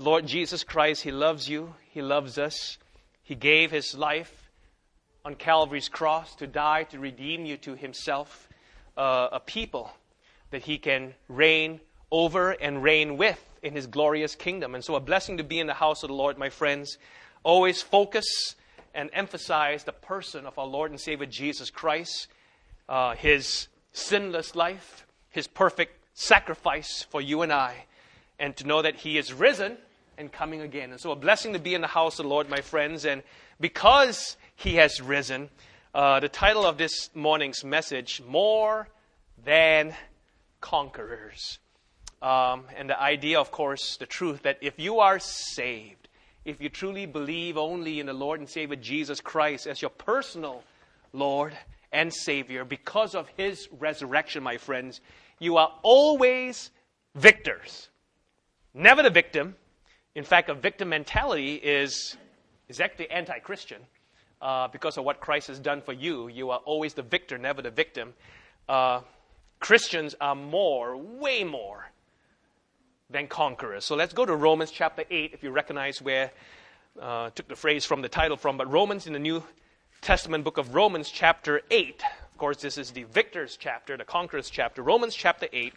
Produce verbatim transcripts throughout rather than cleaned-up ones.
Lord Jesus Christ, He loves you. He loves us. He gave His life on Calvary's cross to die, to redeem you to Himself, uh, a people that He can reign over and reign with in His glorious kingdom. And so a blessing to be in the house of the Lord, my friends. Always focus and emphasize the person of our Lord and Savior Jesus Christ, uh, His sinless life, His perfect sacrifice for you and I, and to know that He is risen and coming again. And so a blessing to be in the house of the Lord, my friends. And because He has risen, uh, the title of this morning's message, More Than Conquerors. Um, and the idea, of course, the truth that if you are saved, if you truly believe only in the Lord and Savior Jesus Christ as your personal Lord and Savior, because of His resurrection, my friends, you are always victors. Never the victim. In fact, a victim mentality is, is actually anti-Christian. Uh, because of what Christ has done for you, you are always the victor, never the victim. Uh, Christians are more, way more than conquerors. So let's go to Romans chapter eight, if you recognize where I uh, took the phrase from the title from. But Romans, in the New Testament book of Romans chapter eight. Of course, this is the victor's chapter, the conqueror's chapter. Romans chapter eight.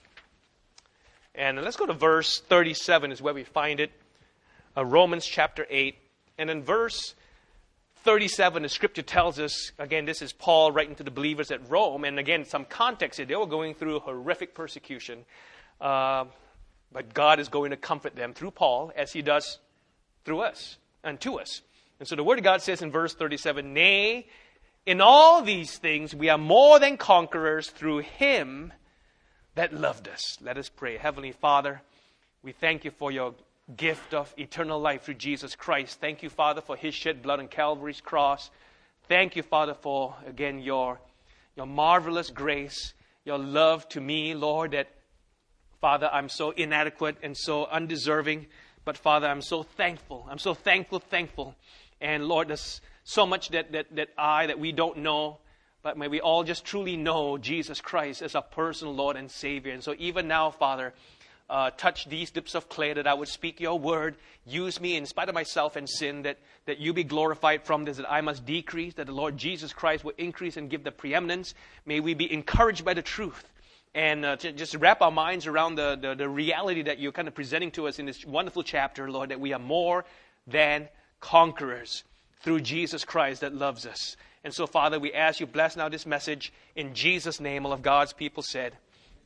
And let's go to verse thirty-seven is where we find it. Uh, Romans chapter eight. And in verse thirty-seven, the scripture tells us, again, this is Paul writing to the believers at Rome. And again, some context here. They were going through horrific persecution. Uh, but God is going to comfort them through Paul, as He does through us and to us. And so the Word of God says in verse thirty-seven, Nay, in all these things we are more than conquerors through Him that loved us. Let us pray. Heavenly Father, we thank You for Your gift of eternal life through Jesus Christ. Thank You, Father, for His shed blood on Calvary's cross. Thank You, Father, for, again, Your, your marvelous grace, Your love to me, Lord, that, Father, I'm so inadequate and so undeserving. But, Father, I'm so thankful. I'm so thankful, thankful. And, Lord, there's so much that, that, that I, that we don't know. But may we all just truly know Jesus Christ as our personal Lord and Savior. And so even now, Father, uh, touch these lips of clay that I would speak Your word. Use me in spite of myself and sin, that, that You be glorified from this, that I must decrease, that the Lord Jesus Christ will increase and give the preeminence. May we be encouraged by the truth. And uh, to just wrap our minds around the, the, the reality that You're kind of presenting to us in this wonderful chapter, Lord, that we are more than conquerors through Jesus Christ that loves us. And so, Father, we ask You bless now this message in Jesus' name. All of God's people said,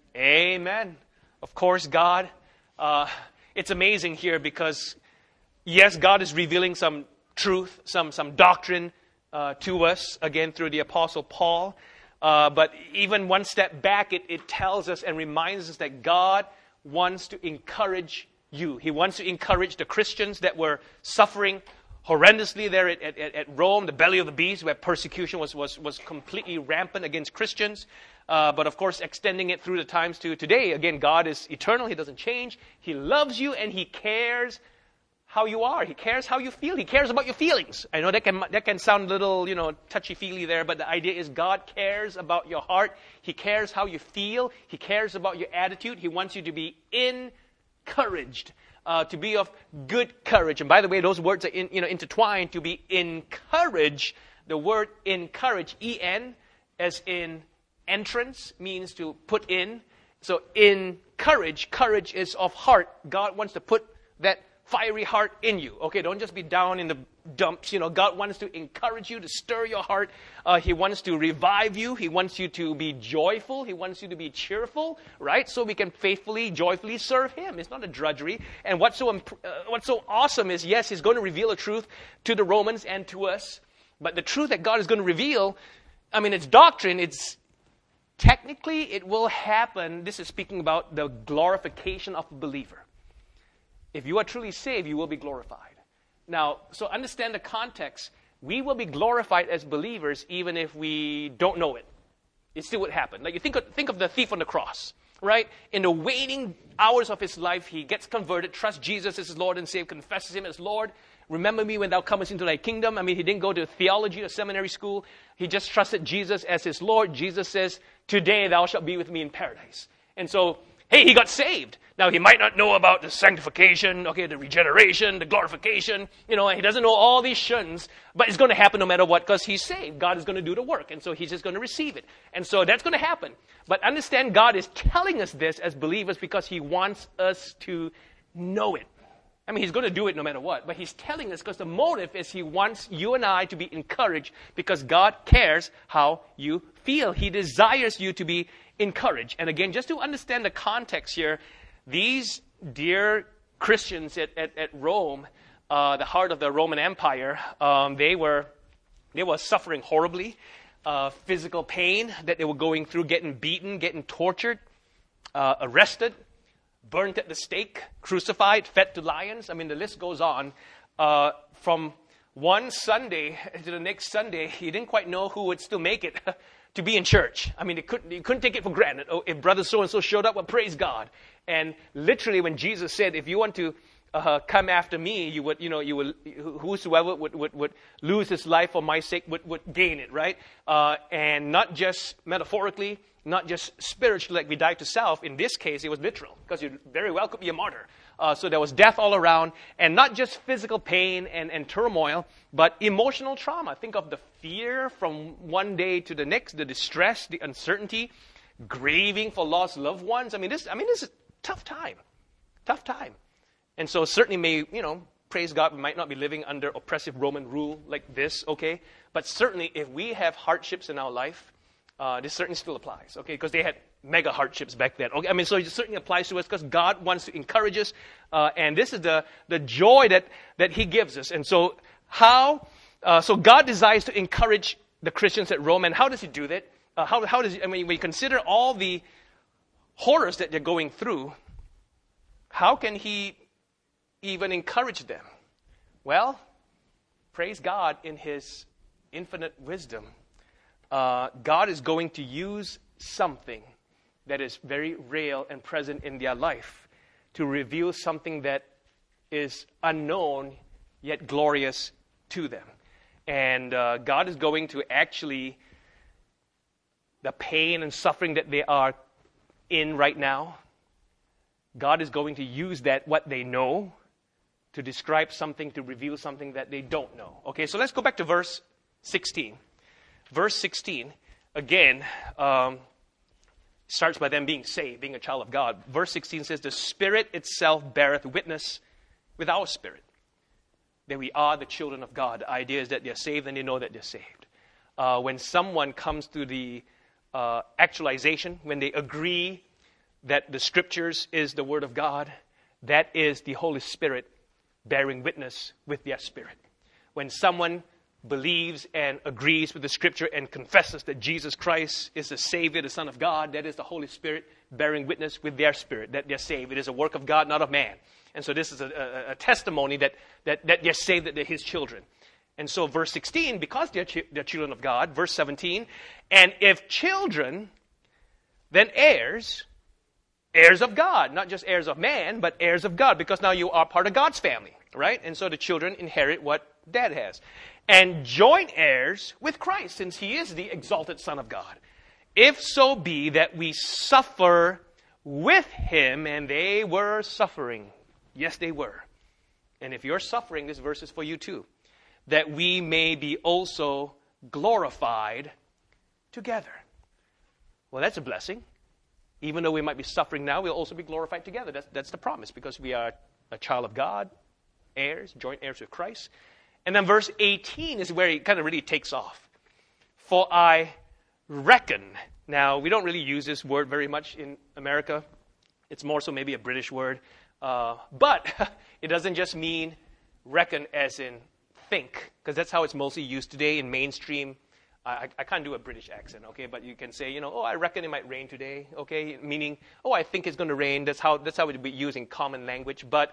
Amen. Of course, God, uh, it's amazing here because, yes, God is revealing some truth, some, some doctrine uh, to us, again, through the Apostle Paul. Uh, but even one step back, it, it tells us and reminds us that God wants to encourage you. He wants to encourage the Christians that were suffering horrendously there at, at, at Rome, the belly of the beast, where persecution was, was, was completely rampant against Christians. Uh, but of course, extending it through the times to today. Again, God is eternal. He doesn't change. He loves you and He cares how you are. He cares how you feel. He cares about your feelings. I know that can that can sound a little, you know, touchy-feely there, but the idea is God cares about your heart. He cares how you feel. He cares about your attitude. He wants you to be encouraged, uh, to be of good courage. And by the way, those words are in, you know, intertwined. To be encouraged, the word encourage, E N, as in entrance, means to put in. So encourage, courage is of heart. God wants to put that fiery heart in you. Okay, don't just be down in the dumps. You know, God wants to encourage you, to stir your heart. Uh, he wants to revive you. He wants you to be joyful. He wants you to be cheerful, right? So we can faithfully, joyfully serve Him. It's not a drudgery. And what's so, imp- uh, what's so awesome is, yes, He's going to reveal a truth to the Romans and to us. But the truth that God is going to reveal, I mean, it's doctrine. It's technically, it will happen. This is speaking about the glorification of a believer. If you are truly saved, you will be glorified. Now, so understand the context. We will be glorified as believers even if we don't know it. It still would happen. Like you think of, think of the thief on the cross, right? In the waning hours of his life, he gets converted, trusts Jesus as his Lord and Savior, confesses Him as Lord. Remember me when thou comest into thy kingdom. I mean, he didn't go to theology or seminary school. He just trusted Jesus as his Lord. Jesus says, today thou shalt be with me in paradise. And so Hey, he got saved. Now, he might not know about the sanctification, okay, the regeneration, the glorification, you know, and he doesn't know all these shuns, but it's going to happen no matter what because he's saved. God is going to do the work, and so he's just going to receive it. And so that's going to happen. But understand, God is telling us this as believers because he wants us to know it. I mean, he's going to do it no matter what, but he's telling us because the motive is he wants you and I to be encouraged because God cares how you feel. He desires you to be encouraged. And again, just to understand the context here, these dear Christians at, at, at Rome, uh, the heart of the Roman Empire, um, they were they were suffering horribly, uh, physical pain that they were going through, getting beaten, getting tortured, uh, arrested, burnt at the stake, crucified, fed to lions. I mean, the list goes on. Uh, from one Sunday to the next Sunday, you didn't quite know who would still make it to be in church. I mean, you couldn't, you couldn't take it for granted. Oh, if brother so-and-so showed up, well, praise God. And literally when Jesus said, if you want to uh, come after me, you would, you know, you would, whosoever would, would, would lose his life for my sake would, would gain it, right? Uh, and not just metaphorically, not just spiritually, like we died to self. In this case, it was literal, because you very well could be a martyr. Uh, so there was death all around, and not just physical pain and, and turmoil, but emotional trauma. Think of the fear from one day to the next, the distress, the uncertainty, grieving for lost loved ones. I mean, this, I mean, this is a tough time, tough time. And so certainly may, you know, praise God, we might not be living under oppressive Roman rule like this, okay? But certainly if we have hardships in our life, Uh, this certainly still applies, okay? Because they had mega hardships back then. Okay, I mean, so it certainly applies to us because God wants to encourage us, uh, and this is the the joy that that He gives us. And so, how? Uh, so God desires to encourage the Christians at Rome, and how does He do that? Uh, how how does He, I mean, when you consider all the horrors that they're going through, how can He even encourage them? Well, praise God in His infinite wisdom. Uh, God is going to use something that is very real and present in their life to reveal something that is unknown yet glorious to them. And uh, God is going to actually, the pain and suffering that they are in right now, God is going to use that, what they know, to describe something, to reveal something that they don't know. Okay, so let's go back to verse sixteen. Verse sixteen, again, um, starts by them being saved, being a child of God. Verse sixteen says, the Spirit itself beareth witness with our spirit that we are the children of God. The idea is that they're saved and they know that they're saved. Uh, when someone comes to the uh, actualization, when they agree that the Scriptures is the Word of God, that is the Holy Spirit bearing witness with their spirit. When someone believes and agrees with the Scripture and confesses that Jesus Christ is the Savior, the Son of God, that is the Holy Spirit bearing witness with their spirit that they're saved. It is a work of God, not of man. And so this is a, a, a testimony that, that, that they're saved, that they're His children. And so verse sixteen, because they're, ch- they're children of God, verse seventeen, and if children, then heirs, heirs of God, not just heirs of man, but heirs of God, because now you are part of God's family, right? And so the children inherit what Dad has. And joint heirs with Christ, since He is the exalted Son of God. If so be that we suffer with Him, and they were suffering. Yes, they were. And if you're suffering, this verse is for you too. That we may be also glorified together. Well, that's a blessing. Even though we might be suffering now, we'll also be glorified together. That's, that's the promise, because we are a child of God, heirs, joint heirs with Christ. And then verse eighteen is where it kind of really takes off. For I reckon. Now, we don't really use this word very much in America. It's more so maybe a British word. Uh, but it doesn't just mean reckon as in think, because that's how it's mostly used today in mainstream. I, I can't do a British accent, okay? But you can say, you know, oh, I reckon it might rain today, okay? Meaning, oh, I think it's going to rain. That's how that's how it would be used in common language. But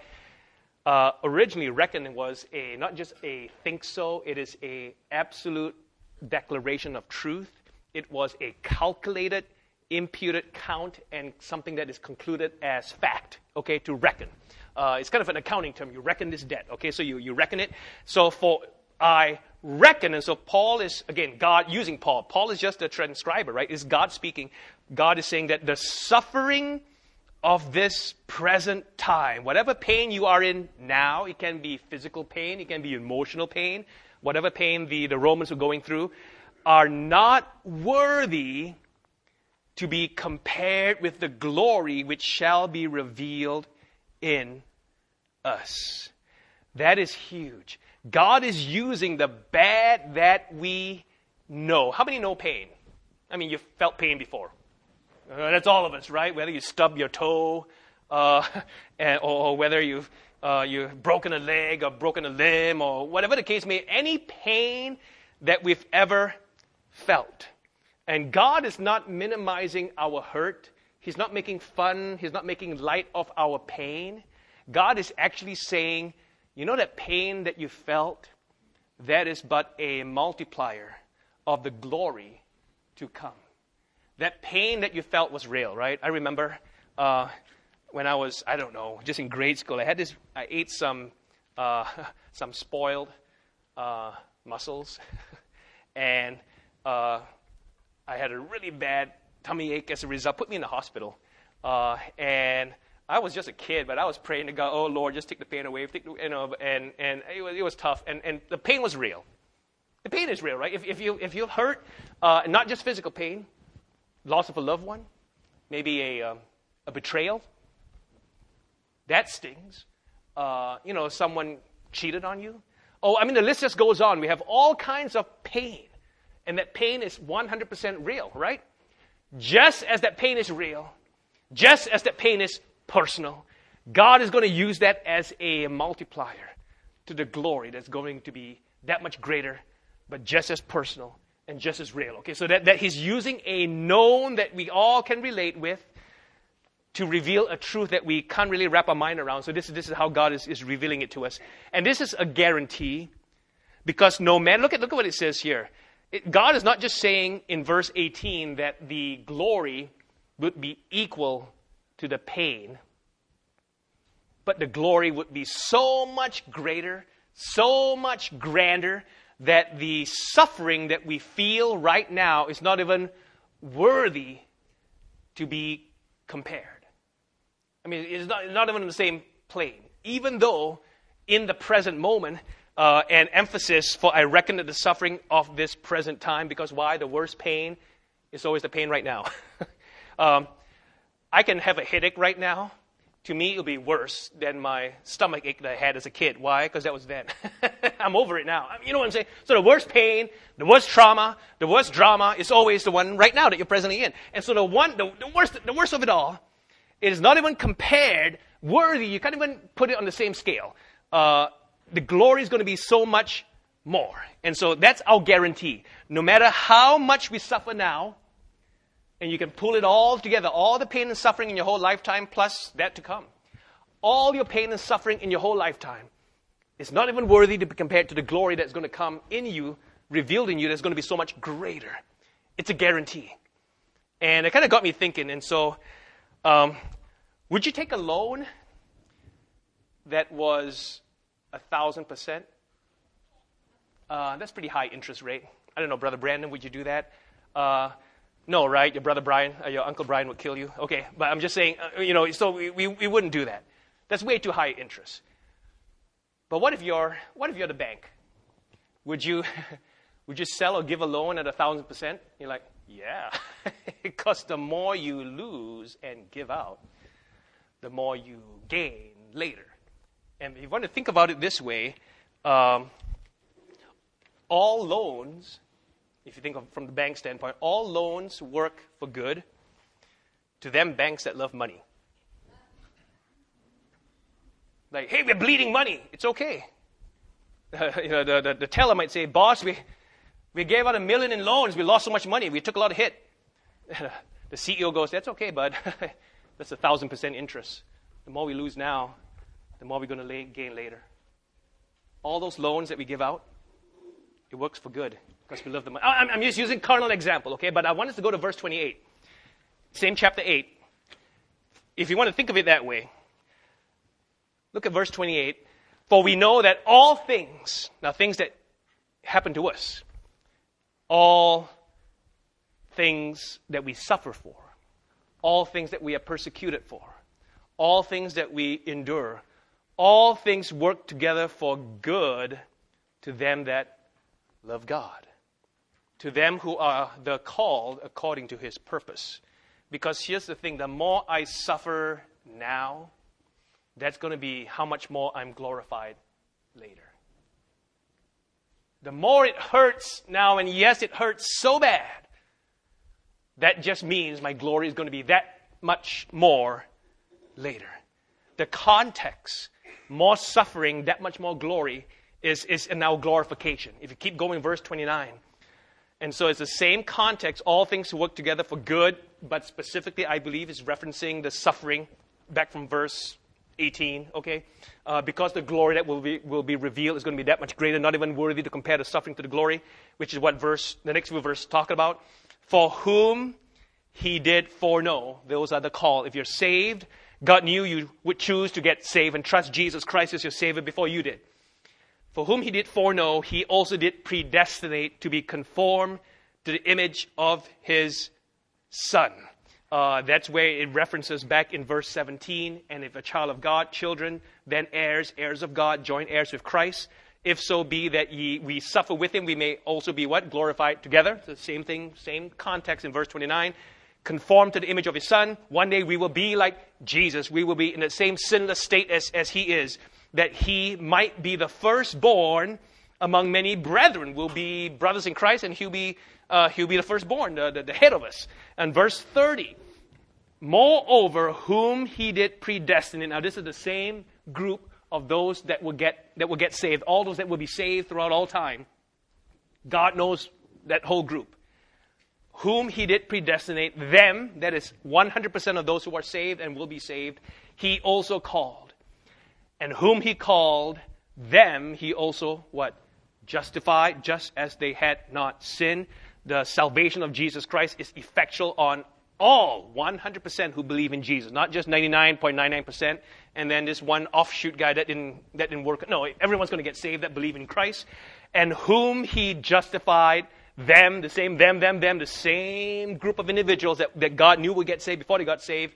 Uh, originally, reckon was a not just a think so, it is a absolute declaration of truth. It was a calculated, imputed count, and something that is concluded as fact, okay, to reckon. Uh, it's kind of an accounting term. You reckon this debt, okay, so you, you reckon it. So for I reckon, and so Paul is, again, God using Paul. Paul is just a transcriber, right? It's God speaking. God is saying that the suffering of this present time. Whatever pain you are in now, it can be physical pain, it can be emotional pain, whatever pain the, the Romans were going through, are not worthy to be compared with the glory which shall be revealed in us. That is huge. God is using the bad that we know. How many know pain? I mean, you've felt pain before. Uh, that's all of us, right? Whether you stub your toe, uh, and, or, or whether you've uh, you've broken a leg or broken a limb, or whatever the case may be, any pain that we've ever felt. And God is not minimizing our hurt. He's not making fun. He's not making light of our pain. God is actually saying, you know that pain that you felt? That is but a multiplier of the glory to come. That pain that you felt was real, right? I remember uh, when I was, I don't know, just in grade school, I had this, I ate some uh, some spoiled uh, mussels, and uh, I had a really bad tummy ache as a result. Put me in the hospital, uh, and I was just a kid, but I was praying to God, oh Lord, just take the pain away, take the, you know, and and it was, it was tough, and and the pain was real. The pain is real, right? If if you if you're hurt, uh, not just physical pain. Loss of a loved one, maybe a, um, a betrayal. That stings. Uh, you know, someone cheated on you. Oh, I mean, the list just goes on. We have all kinds of pain. And that pain is one hundred percent real, right? Just as that pain is real, just as that pain is personal, God is going to use that as a multiplier to the glory that's going to be that much greater, but just as personal and just as real. Okay, so that, that he's using a known that we all can relate with to reveal a truth that we can't really wrap our mind around. So this, this is how God is, is revealing it to us. And this is a guarantee, because no man, look at, look at what it says here. It, God is not just saying in verse eighteen that the glory would be equal to the pain, but the glory would be so much greater, so much grander, that the suffering that we feel right now is not even worthy to be compared. I mean, it's not, it's not even on the same plane. Even though in the present moment, uh, an emphasis for I reckon that the suffering of this present time, because why? The worst pain is always the pain right now. um, I can have a headache right now. To me, it'll be worse than my stomach ache that I had as a kid. Why? Because that was then. I'm over it now. You know what I'm saying? So the worst pain, the worst trauma, the worst drama is always the one right now that you're presently in. And so the one, the, the worst, the worst of it all, it is not even compared worthy. You can't even put it on the same scale. Uh, the glory is going to be so much more. And so that's our guarantee. No matter how much we suffer now, and you can pull it all together, all the pain and suffering in your whole lifetime, plus that to come. All your pain and suffering in your whole lifetime is not even worthy to be compared to the glory that's going to come in you, revealed in you, that's going to be so much greater. It's a guarantee. And it kind of got me thinking. And so, um, would you take a loan that was a thousand percent? Uh, that's pretty high interest rate. I don't know, Brother Brandon, would you do that? Uh, No, right? Your brother Brian, uh, your Uncle Brian would kill you. Okay, but I'm just saying, uh, you know, so we, we, we wouldn't do that. That's way too high interest. But what if you're, what if you're the bank? Would you, would you sell or give a loan at a thousand percent? You're like, yeah, because the more you lose and give out, the more you gain later. And if you want to think about it this way, um, all loans, if you think of from the bank standpoint, all loans work for good to them banks that love money. Like, hey, we're bleeding money. It's okay. Uh, you know, the, the, the teller might say, boss, we, we gave out a million in loans. We lost so much money. We took a lot of hit. The C E O goes, that's okay, bud. That's a thousand percent interest. The more we lose now, the more we're going to gain later. All those loans that we give out, it works for good. Because we love the money. I'm, I'm just using carnal example, okay? But I want us to go to verse twenty-eight. Same chapter eight. If you want to think of it that way, look at verse twenty-eight. For we know that all things, now things that happen to us, all things that we suffer for, all things that we are persecuted for, all things that we endure, all things work together for good to them that love God, to them who are the called according to his purpose. Because here's the thing, the more I suffer now, that's going to be how much more I'm glorified later. The more it hurts now, and yes, it hurts so bad, that just means my glory is going to be that much more later. The context, more suffering, that much more glory, is, is now glorification. If you keep going, verse twenty-nine. And so it's the same context, all things work together for good, but specifically, I believe, is referencing the suffering back from verse eighteen, okay? Uh, because the glory that will be, will be revealed is going to be that much greater, not even worthy to compare the suffering to the glory, which is what verse, the next few verses talk about. For whom he did foreknow, those are the called. If you're saved, God knew you would choose to get saved and trust Jesus Christ as your Savior before you did. For whom he did foreknow, he also did predestinate to be conformed to the image of his Son. Uh, that's where it references back in verse seventeen. And if a child of God, children, then heirs, heirs of God, joint heirs with Christ. If so be that ye, we suffer with him, we may also be what? Glorified together. The same thing, same context in verse twenty-nine. Conformed to the image of his Son. One day we will be like Jesus. We will be in the same sinless state as, as he is. That he might be the firstborn among many brethren. We'll be brothers in Christ, and he'll be uh, he'll be the firstborn, the, the, the head of us. And verse thirty. Moreover, whom he did predestinate. Now this is the same group of those that will get that will get saved. All those that will be saved throughout all time. God knows that whole group. Whom he did predestinate, them, that is one hundred percent of those who are saved and will be saved, he also called. And whom he called, them he also, what? Justified, just as they had not sinned. The salvation of Jesus Christ is effectual on all one hundred percent who believe in Jesus. Not just ninety-nine point nine nine percent, and then this one offshoot guy that didn't, that didn't work. No, everyone's going to get saved that believe in Christ. And whom he justified, them, the same them, them, them, the same group of individuals that, that God knew would get saved before they got saved,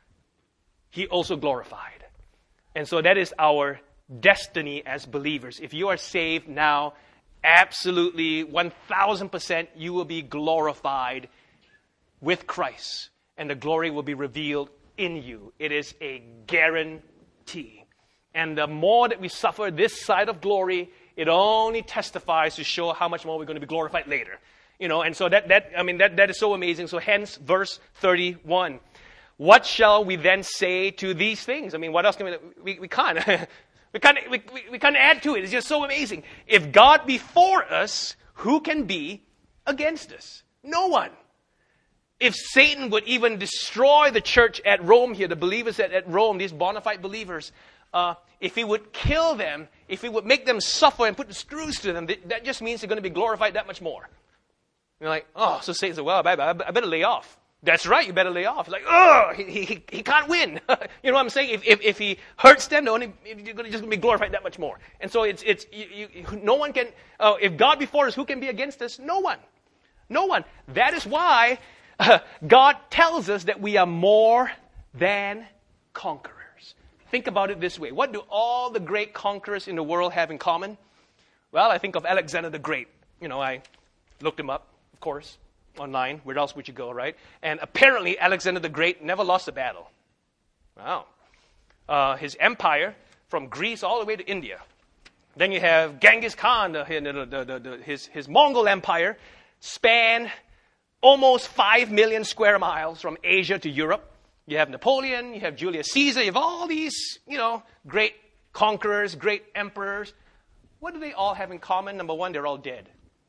he also glorified. And so that is our destiny as believers. If you are saved now, absolutely one thousand percent you will be glorified with Christ. And the glory will be revealed in you. It is a guarantee. And the more that we suffer this side of glory, it only testifies to show how much more we're going to be glorified later. You know, and so that, that I mean, that, that is so amazing. So hence, verse thirty-one. What shall we then say to these things? I mean, what else can we, we, we can't. we can't, we, we, we can't add to it. It's just so amazing. If God be for us, who can be against us? No one. If Satan would even destroy the church at Rome here, the believers at, at Rome, these bona fide believers, uh, if he would kill them, if he would make them suffer and put the screws to them, that just means they're going to be glorified that much more. You're like, oh, so Satan said, well, I better lay off. That's right, you better lay off. It's like, oh, he, he, he can't win. You know what I'm saying? If, if, if he hurts them, only, you're just going to be glorified that much more. And so it's, it's you, you, no one can, uh, if God be for us, who can be against us? No one. No one. That is why uh, God tells us that we are more than conquerors. Think about it this way. What do all the great conquerors in the world have in common? Well, I think of Alexander the Great. You know, I looked him up, of course, online. Where else would you go, right? And apparently, Alexander the Great never lost a battle. Wow. Uh, his empire, from Greece all the way to India. Then you have Genghis Khan, the, the, the, the, the, his, his Mongol empire, spanned almost five million square miles from Asia to Europe. You have Napoleon, you have Julius Caesar, you have all these, you know, great conquerors, great emperors. What do they all have in common? Number one, they're all dead.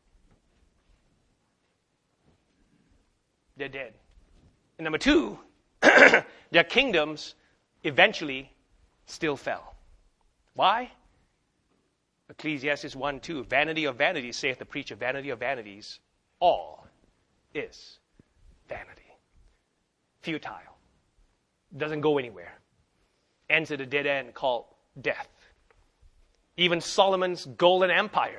They're dead. And number two, their kingdoms eventually still fell. Why? Ecclesiastes one two, vanity of vanities, saith the preacher, vanity of vanities, all is vanity. Futile. Doesn't go anywhere. Ends at a dead end called death. Even Solomon's golden empire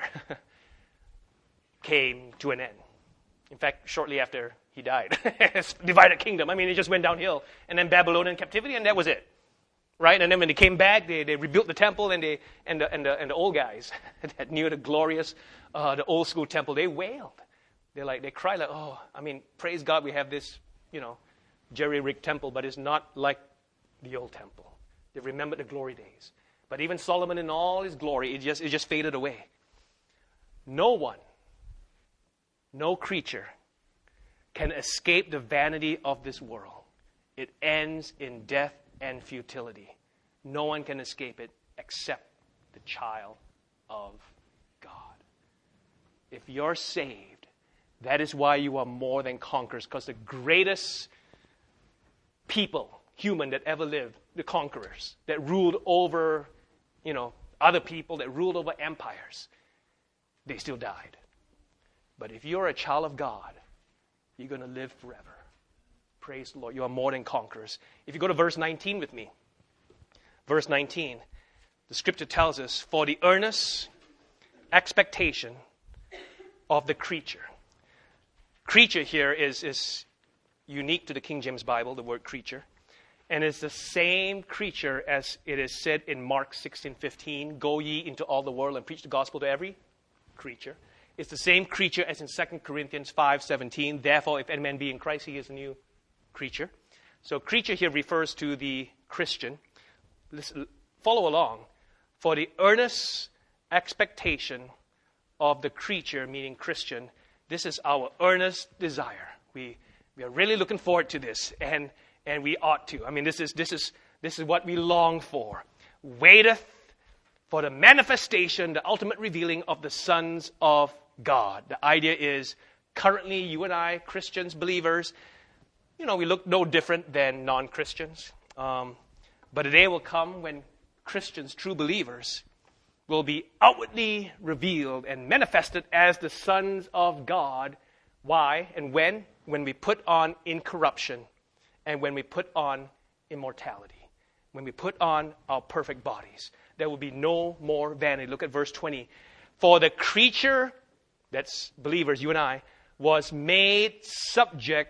came to an end. In fact, shortly after he died. Divided kingdom. I mean, it just went downhill. And then Babylonian captivity, and that was it. right? And then when they came back, they, they rebuilt the temple, and they and the and the, and the old guys that knew the glorious, uh, the old school temple, they wailed. They're like they cried like, oh, I mean, praise God, we have this, you know, jerry-rigged temple, but it's not like the old temple. They remembered the glory days. But even Solomon in all his glory, it just it just faded away. No one, no creature can escape the vanity of this world. It ends in death and futility. No one can escape it except the child of God. If you're saved, that is why you are more than conquerors, because the greatest people, human, that ever lived, the conquerors, that ruled over, you know, other people, that ruled over empires, they still died. But if you're a child of God, you're going to live forever. Praise the Lord. You are more than conquerors. If you go to verse nineteen with me. Verse nineteen. The scripture tells us, for the earnest expectation of the creature. Creature here is, is unique to the King James Bible, the word creature. And it's the same creature as it is said in Mark sixteen fifteen. Go ye into all the world and preach the gospel to every creature. It's the same creature as in Second Corinthians five seventeen. Therefore, if any man be in Christ, he is a new creature. So creature here refers to the Christian. Listen, follow along. For the earnest expectation of the creature, meaning Christian, this is our earnest desire. We we are really looking forward to this, and and we ought to. I mean, this is this is this is what we long for. Waiteth for the manifestation, the ultimate revealing of the sons of God. The idea is, currently, you and I, Christians, believers, you know, we look no different than non-Christians. Um, but a day will come when Christians, true believers, will be outwardly revealed and manifested as the sons of God. Why and when? When we put on incorruption and when we put on immortality. When we put on our perfect bodies. There will be no more vanity. Look at verse twenty. For the creature, that's believers, you and I, was made subject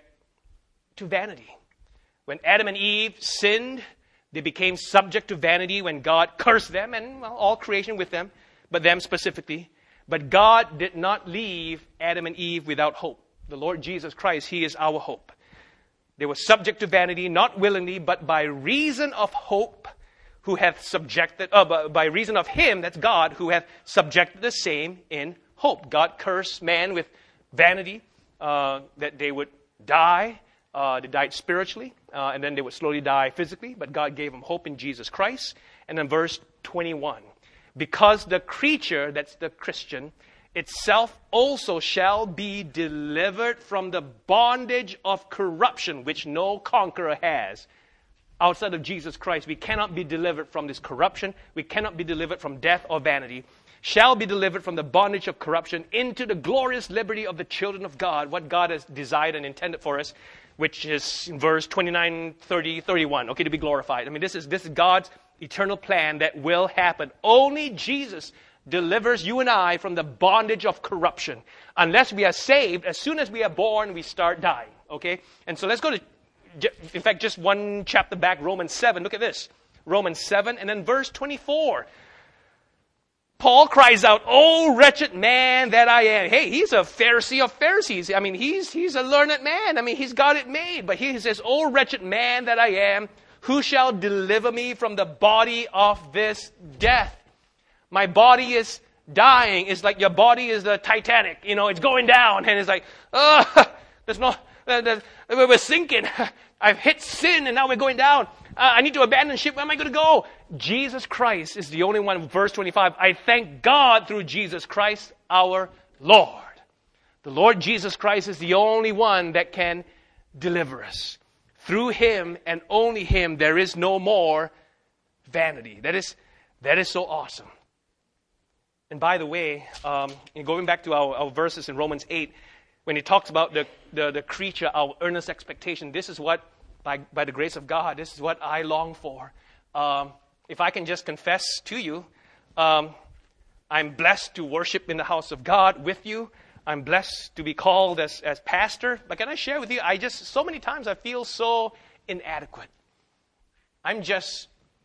to vanity. When Adam and Eve sinned, they became subject to vanity when God cursed them and well, all creation with them, but them specifically. But God did not leave Adam and Eve without hope. The Lord Jesus Christ, He is our hope. They were subject to vanity, not willingly, but by reason of hope, who hath subjected, uh, by, by reason of Him, that's God, who hath subjected the same in hope. God cursed man with vanity, uh, that they would die. Uh, they died spiritually, uh, and then they would slowly die physically, but God gave them hope in Jesus Christ. And then verse twenty-one, because the creature, that's the Christian, itself also shall be delivered from the bondage of corruption, which no conqueror has. Outside of Jesus Christ, we cannot be delivered from this corruption. We cannot be delivered from death or vanity. Shall be delivered from the bondage of corruption into the glorious liberty of the children of God, what God has desired and intended for us, which is in verse twenty-nine, thirty, thirty-one. Okay, to be glorified. I mean, this is this is God's eternal plan that will happen. Only Jesus delivers you and I from the bondage of corruption. Unless we are saved, as soon as we are born, we start dying. Okay? And so let's go to, in fact, just one chapter back, Romans seven. Look at this. Romans seven and then verse twenty-four. Paul cries out, "Oh, wretched man that I am." Hey, he's a Pharisee of Pharisees. I mean, he's he's a learned man. I mean, he's got it made. But he says, "Oh, wretched man that I am, who shall deliver me from the body of this death?" My body is dying. It's like your body is the Titanic. You know, it's going down. And it's like, oh, there's no, uh, we're sinking. I've hit sin and now we're going down. Uh, I need to abandon ship. Where am I going to go? Jesus Christ is the only one. Verse twenty-five, I thank God through Jesus Christ our Lord. The Lord Jesus Christ is the only one that can deliver us. Through Him and only Him, there is no more vanity. That is, that is so awesome. And by the way, um, going back to our, our verses in Romans eight, when he talks about the, the, the creature, our earnest expectation, this is what, by, by the grace of God, this is what I long for. Um, if I can just confess to you, um, I'm blessed to worship in the house of God with you. I'm blessed to be called as, as pastor. But can I share with you, I just, so many times I feel so inadequate. I'm just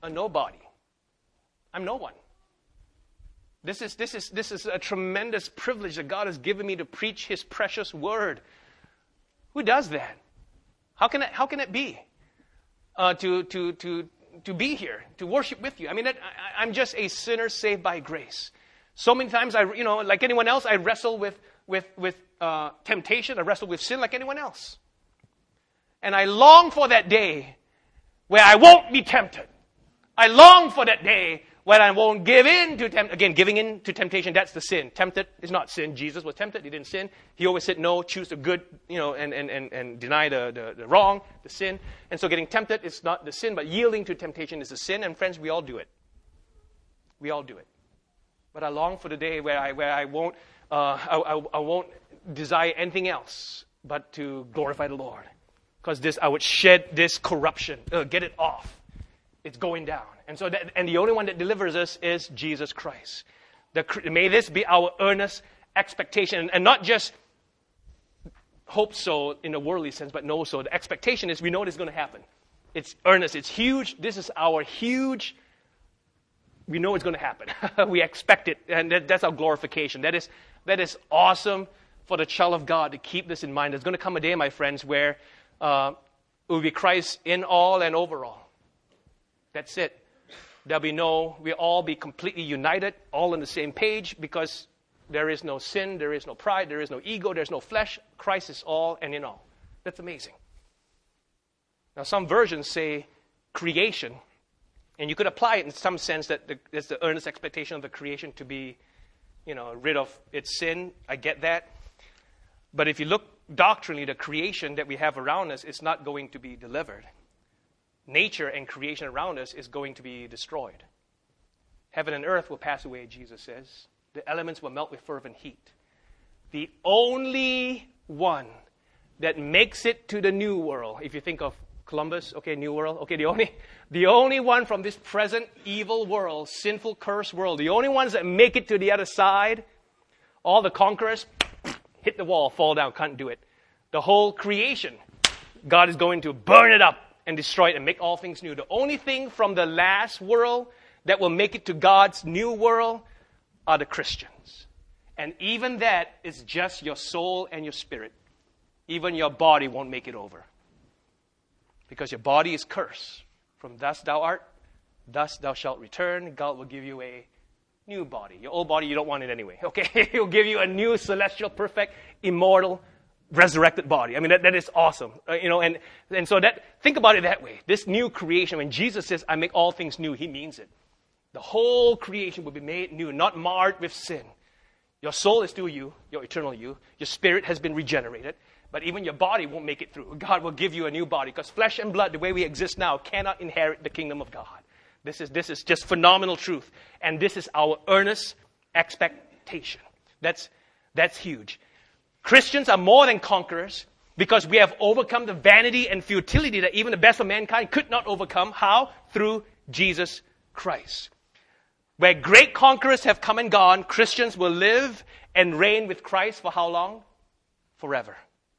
a nobody. I'm no one. This is, this is, this is a tremendous privilege that God has given me to preach His precious word. Who does that? How can it, how can it be uh, to, to, to, to be here, to worship with you? I mean, I, I'm just a sinner saved by grace. So many times, I, you know, like anyone else, I wrestle with, with, with uh, temptation. I wrestle with sin like anyone else. And I long for that day where I won't be tempted. I long for that day when I won't give in to temptation. Again, giving in to temptation, that's the sin. Tempted is not sin. Jesus was tempted. He didn't sin. He always said no, choose the good, you know, and, and, and, and deny the, the, the wrong, the sin. And so getting tempted is not the sin, but yielding to temptation is the sin. And friends, we all do it. We all do it. But I long for the day where I, where I won't, uh, I, I, I won't desire anything else but to glorify the Lord. Because this, I would shed this corruption, uh, get it off. It's going down. And so, that, and the only one that delivers us is Jesus Christ. The, may this be our earnest expectation, and not just hope so in a worldly sense, but know so. The expectation is we know it's going to happen. It's earnest. It's huge. This is our huge. We know it's going to happen. We expect it, and that, that's our glorification. That is that is awesome for the child of God to keep this in mind. There's going to come a day, my friends, where uh, it will be Christ in all and over all. That's it. There'll be no, we'll all be completely united, all on the same page, because there is no sin, there is no pride, there is no ego, there's no flesh. Christ is all and in all. That's amazing. Now, some versions say creation, and you could apply it in some sense that the, it's the earnest expectation of the creation to be, you know, rid of its sin. I get that. But if you look doctrinally, the creation that we have around us is not going to be delivered. Nature and creation around us is going to be destroyed. Heaven and earth will pass away, Jesus says. The elements will melt with fervent heat. The only one that makes it to the new world, if you think of Columbus, okay, new world, okay, the only, the only one from this present evil world, sinful, cursed world, the only ones that make it to the other side, all the conquerors, hit the wall, fall down, can't do it. The whole creation, God is going to burn it up and destroy it and make all things new. The only thing from the last world that will make it to God's new world are the Christians. And even that is just your soul and your spirit. Even your body won't make it over. Because your body is cursed. From thus thou art, thus thou shalt return. God will give you a new body. Your old body, you don't want it anyway. Okay? He'll give you a new, celestial, perfect, immortal, resurrected body. I mean, that, that is awesome. Uh, you know, and, and so that, think about it that way. This new creation, when Jesus says, I make all things new, He means it. The whole creation will be made new, not marred with sin. Your soul is still you, your eternal you. Your spirit has been regenerated, but even your body won't make it through. God will give you a new body, because flesh and blood, the way we exist now, cannot inherit the kingdom of God. This is, this is just phenomenal truth. And this is our earnest expectation. That's, that's huge. Christians are more than conquerors because we have overcome the vanity and futility that even the best of mankind could not overcome. How? Through Jesus Christ. Where great conquerors have come and gone, Christians will live and reign with Christ for how long? Forever.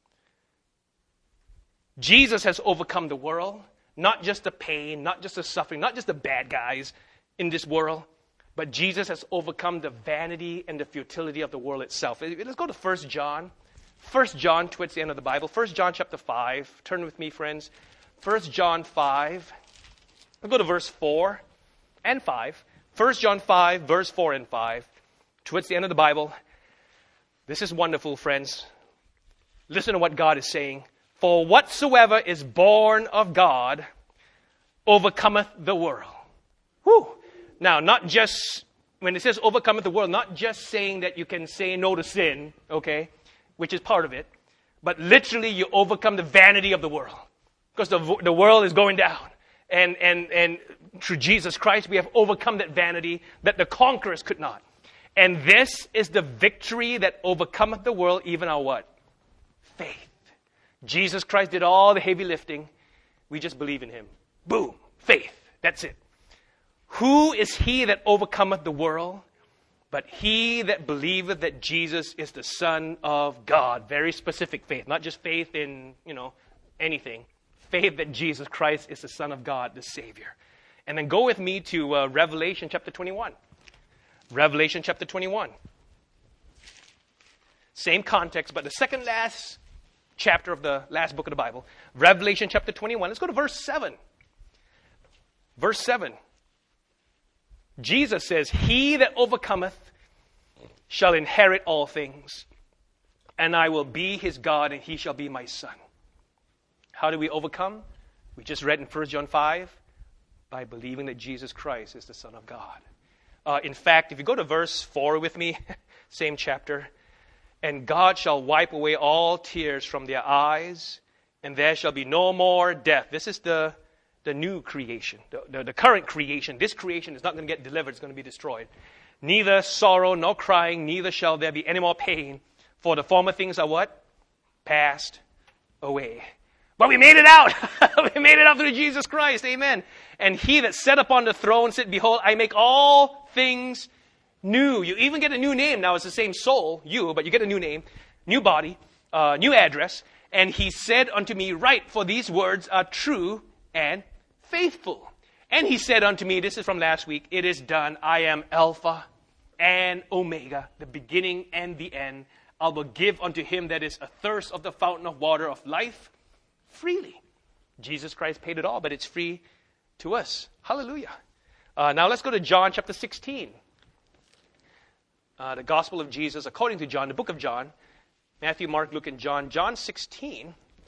Jesus has overcome the world, not just the pain, not just the suffering, not just the bad guys in this world, but Jesus has overcome the vanity and the futility of the world itself. Let's go to First John. First John, towards the end of the Bible. First John chapter five. Turn with me, friends. First John five. Let's go to verse four and five. First John five, verse four and five. Towards the end of the Bible. This is wonderful, friends. Listen to what God is saying. For whatsoever is born of God overcometh the world. Whew. Now, not just, when it says overcometh the world, not just saying that you can say no to sin, okay, which is part of it, but literally you overcome the vanity of the world. Because the, the world is going down. And, and, and through Jesus Christ, we have overcome that vanity that the conquerors could not. And this is the victory that overcometh the world, even our what? Faith. Jesus Christ did all the heavy lifting. We just believe in Him. Boom. Faith. That's it. Who is he that overcometh the world? But he that believeth that Jesus is the Son of God. Very specific faith. Not just faith in, you know, anything. Faith that Jesus Christ is the Son of God, the Savior. And then go with me to uh, Revelation chapter twenty-one. Revelation chapter twenty-one. Same context, but the second last chapter of the last book of the Bible. Revelation chapter twenty-one. Let's go to verse seven. Verse seven. Jesus says, he that overcometh shall inherit all things, and I will be his God, and he shall be my son. How do we overcome? We just read in First John five, by believing that Jesus Christ is the Son of God. Uh, in fact, if you go to verse four with me, same chapter, and God shall wipe away all tears from their eyes, and there shall be no more death. This is the, the new creation, the, the, the current creation. This creation is not going to get delivered, it's going to be destroyed. Neither sorrow nor crying, neither shall there be any more pain, for the former things are what? Passed away. But we made it out. We made it out through Jesus Christ. Amen. And he that sat upon the throne said, behold, I make all things new. You even get a new name. Now it's the same soul, you, but you get a new name, new body, uh, new address. And he said unto me, write, for these words are true and faithful. And he said unto me, this is from last week, it is done. I am Alpha and Omega, the beginning and the end. I will give unto him that is athirst of the fountain of water of life freely. Jesus Christ paid it all, but it's free to us. Hallelujah. Uh, now let's go to John chapter sixteen. Uh, the Gospel of Jesus according to John, the book of John. Matthew, Mark, Luke, and John. John sixteen.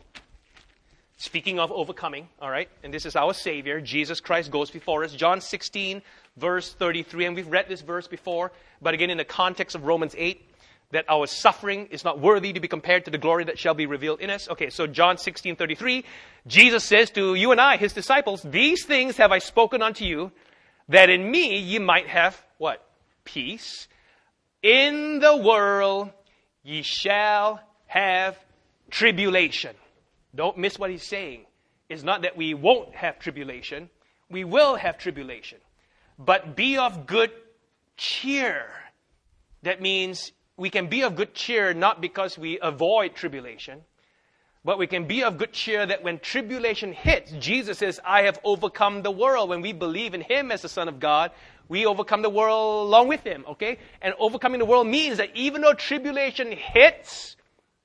Speaking of overcoming, all right, and this is our Savior. Jesus Christ goes before us. John sixteen, verse thirty-three, and we've read this verse before, but again in the context of Romans eight, that our suffering is not worthy to be compared to the glory that shall be revealed in us. Okay, so John sixteen thirty-three, Jesus says to you and I, his disciples, these things have I spoken unto you, that in me ye might have, what? Peace. In the world ye shall have tribulation. Don't miss what he's saying. It's not that we won't have tribulation. We will have tribulation. But be of good cheer. That means we can be of good cheer not because we avoid tribulation, but we can be of good cheer that when tribulation hits, Jesus says, I have overcome the world. When we believe in him as the Son of God, we overcome the world along with him, okay? And overcoming the world means that even though tribulation hits,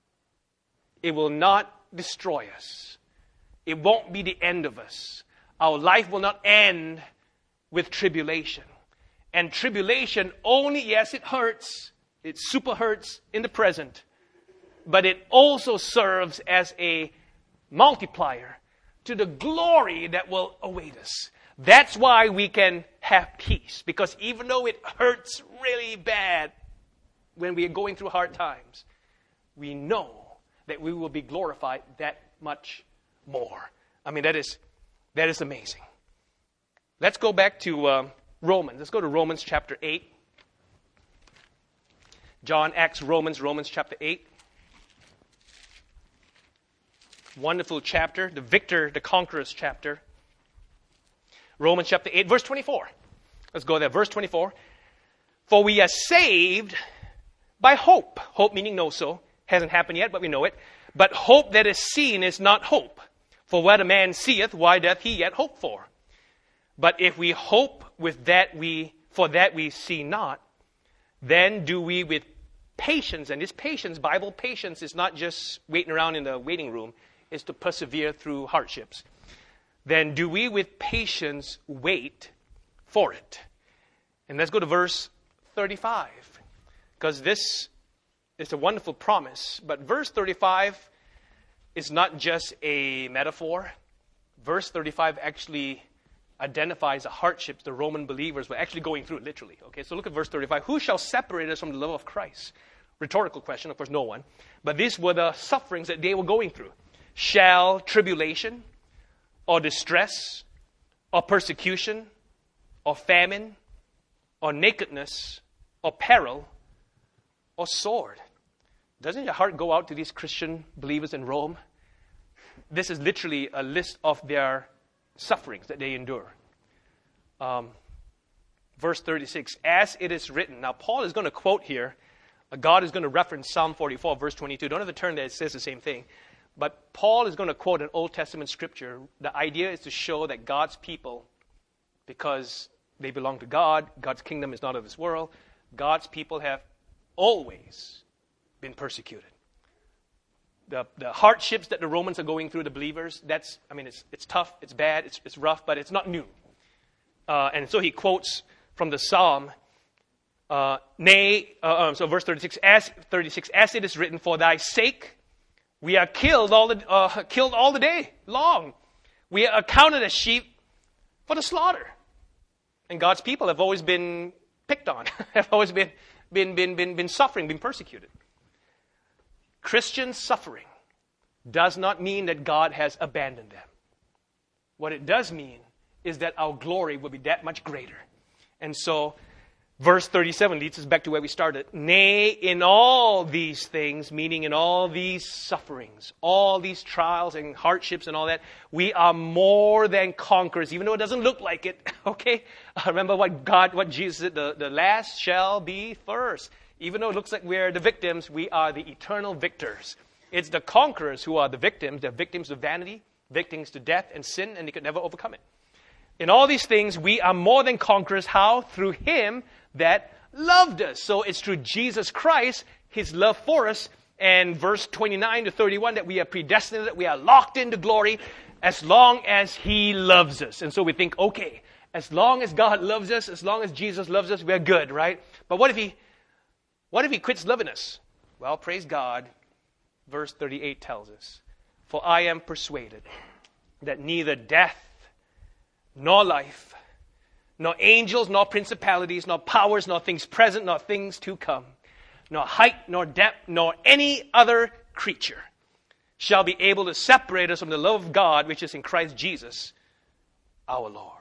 it will not destroy us. It won't be the end of us. Our life will not end with tribulation. And tribulation only, yes, it hurts. It super hurts in the present. But it also serves as a multiplier to the glory that will await us. That's why we can have peace. Because even though it hurts really bad when we are going through hard times, we know that we will be glorified that much more. I mean, that is that is amazing. Let's go back to uh, Romans. Let's go to Romans chapter eight. John, Acts, Romans, Romans chapter eight. Wonderful chapter, the victor, the conqueror's chapter. Romans chapter eight, verse twenty-four. Let's go there, verse twenty-four. For we are saved by hope. Hope meaning no so. Hasn't happened yet, but we know it. But hope that is seen is not hope. For what a man seeth, why doth he yet hope for? But if we hope with that we, for that we see not, then do we with patience, and this patience, Bible patience, is not just waiting around in the waiting room, is to persevere through hardships. Then do we with patience wait for it. And let's go to verse thirty-five, because this is a wonderful promise. But verse thirty-five is not just a metaphor. Verse thirty-five actually identifies the hardships the Roman believers were actually going through, literally. Okay, so look at verse thirty-five. Who shall separate us from the love of Christ? Rhetorical question, of course, no one. But these were the sufferings that they were going through. Shall tribulation, or distress, or persecution, or famine, or nakedness, or peril, or sword? Doesn't your heart go out to these Christian believers in Rome? This is literally a list of their sufferings that they endure. Um, verse thirty-six, as it is written. Now, Paul is going to quote here. Uh, God is going to reference Psalm forty-four, verse twenty-two. Don't have to turn there. It says the same thing. But Paul is going to quote an Old Testament scripture. The idea is to show that God's people because they belong to God. God's kingdom is not of this world. God's people have always been persecuted. The, the hardships that the Romans are going through, the believers, that's, I mean, it's, it's tough, it's bad, it's, it's rough, but it's not new. Uh, and so he quotes from the Psalm, uh, nay, uh, um, so verse thirty-six, as, thirty-six, as it is written, for thy sake we are killed all the, uh, killed all the day long. We are accounted as sheep for the slaughter. And God's people have always been picked on, have always been, been, been, been, been suffering, been persecuted. Christian suffering does not mean that God has abandoned them. What it does mean is that our glory will be that much greater. And so, verse thirty-seven leads us back to where we started. Nay, in all these things, meaning in all these sufferings, all these trials and hardships and all that, we are more than conquerors, even though it doesn't look like it. Okay? Uh, remember what God, what Jesus said, the, the last shall be first. Even though it looks like we're the victims, we are the eternal victors. It's the conquerors who are the victims. They're victims of vanity, victims to death and sin, and they could never overcome it. In all these things, we are more than conquerors. How? Through Him that loved us. So it's through Jesus Christ, His love for us, and verse twenty-nine to thirty-one, that we are predestined, that we are locked into glory as long as He loves us. And so we think, okay, as long as God loves us, as long as Jesus loves us, we're good, right? But what if He What if He quits loving us? Well, praise God. Verse thirty-eight tells us, for I am persuaded that neither death, nor life, nor angels, nor principalities, nor powers, nor things present, nor things to come, nor height, nor depth, nor any other creature shall be able to separate us from the love of God, which is in Christ Jesus, our Lord.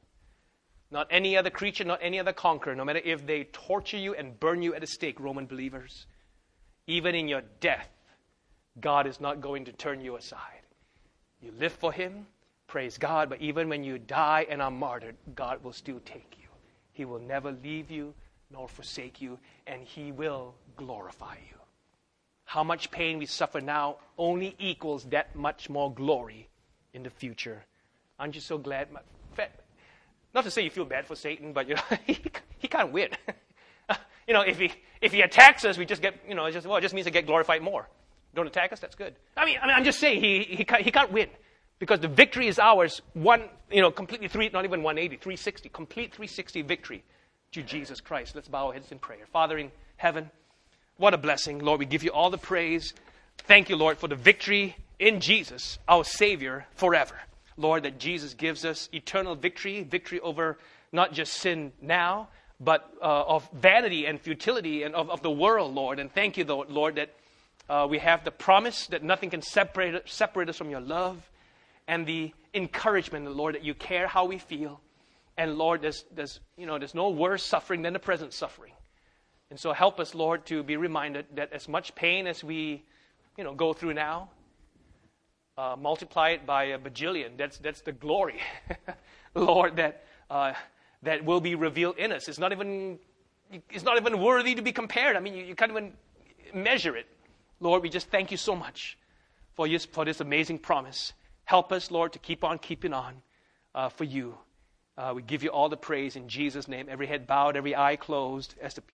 Not any other creature, not any other conqueror, no matter if they torture you and burn you at a stake, Roman believers. Even in your death, God is not going to turn you aside. You live for Him, praise God, but even when you die and are martyred, God will still take you. He will never leave you nor forsake you, and He will glorify you. How much pain we suffer now only equals that much more glory in the future. Aren't you so glad? Not to say you feel bad for Satan, but you know, he, he can't win. you know, if he if he attacks us, we just get, you know, it just well, it just means to get glorified more. Don't attack us, that's good. I mean, I mean, I'm just saying he he can't, he can't win because the victory is ours. One, you know, completely three, not even one eighty, three sixty, complete three sixty victory to Jesus Christ. Let's bow our heads in prayer. Father in heaven, what a blessing, Lord. We give you all the praise. Thank you, Lord, for the victory in Jesus, our Savior, forever. Lord, that Jesus gives us eternal victory, victory over not just sin now, but uh, of vanity and futility and of, of the world, Lord. And thank you, Lord, that uh, we have the promise that nothing can separate, separate us from your love, and the encouragement, Lord, that you care how we feel. And Lord, there's, there's, you know, there's no worse suffering than the present suffering. And so help us, Lord, to be reminded that as much pain as we, you know, go through now, Uh, multiply it by a bajillion. That's that's the glory, Lord, that uh, that will be revealed in us. It's not even it's not even worthy to be compared. I mean, you, you can't even measure it. Lord, we just thank you so much for this for this amazing promise. Help us, Lord, to keep on keeping on uh, for you. Uh, we give you all the praise in Jesus' name. Every head bowed, every eye closed, as the